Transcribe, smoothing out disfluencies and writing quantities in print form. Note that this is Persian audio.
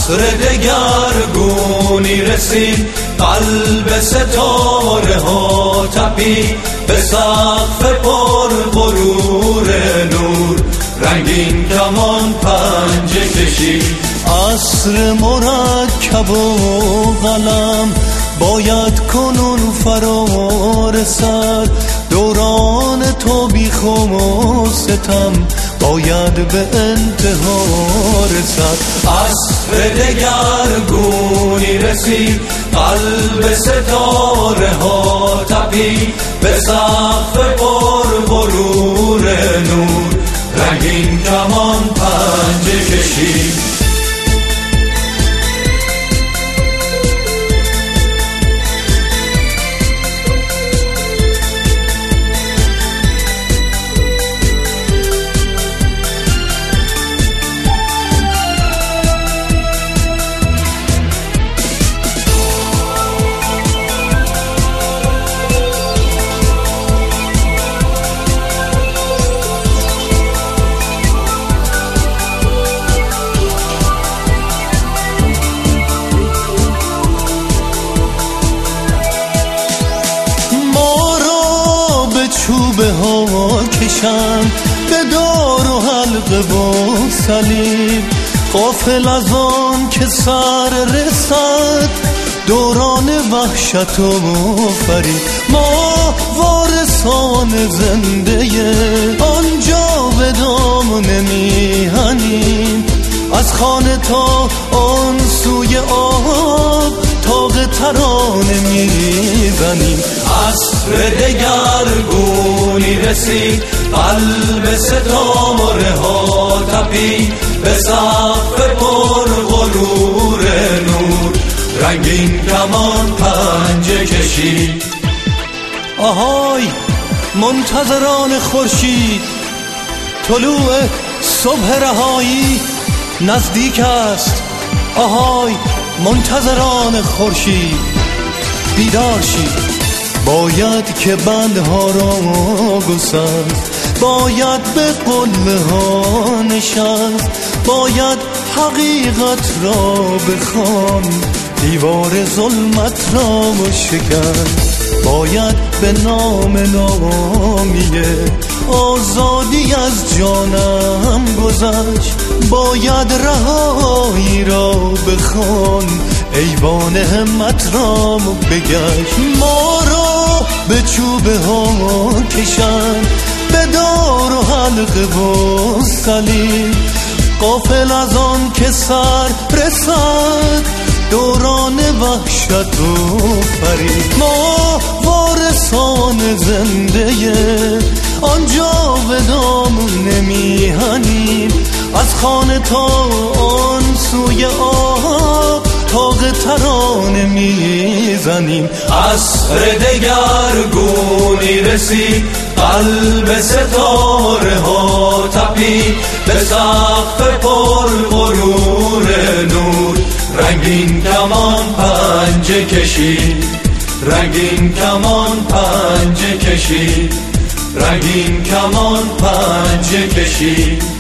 عصر دگرگونی رسید، قلب ستاره ها تپید، به سقف پر غرور نور رنگین کمان پنجه کشید. عصر مرکب و قلم باید کنون فرا رسد، دوران تو بی خم و ستم باید به انتها رسد. عصر دگرگونی رسید، قلب ستاره ها تپید، به سقف پر غرور نور رنگین کمان پنجه کشید. چوبه ها کشند به دار و حلقه و صلیب، غافل از آن که سر رسد دوران وحشت و فریب. ما وارثان زنده آنجا به دام نمیهنیم، از خانه تا آن سوی آب تاق ترانه میزنیم. عصر دگرگونی رسید، قلب ستاره ها تپید، به سقف پر غرور نور رنگین کمان پنجه کشید. آهای منتظران خورشید، طلوع صبح رهایی نزدیک است. آهای منتظران خورشید، بیدار شید. باید که بندها را گسست، باید به قله ها نشست، باید حقیقت را بخوان، دیوار ظلمت را شکست. باید به نام نامیه آزادی از جانم گذشت، باید رهایی را بخوان، ایوان همت را بگشت. ما را به چوبه ها کشند به دار و حلقه و صلیب، غافل از آن که سر رسد دوران وحشت و فریب. ما وارثان زنده آنجا به دام نمیهنیم، از خانه تا آن سوی آب تاق ترانه میزنیم. عصر دگرگونی رسید، قلب ستاره ها تپید، به سقف پر غرور نور رنگین کمان پنجه کشید. رنگین کمان پنجه کشید، رنگین کمان پنجه کشید.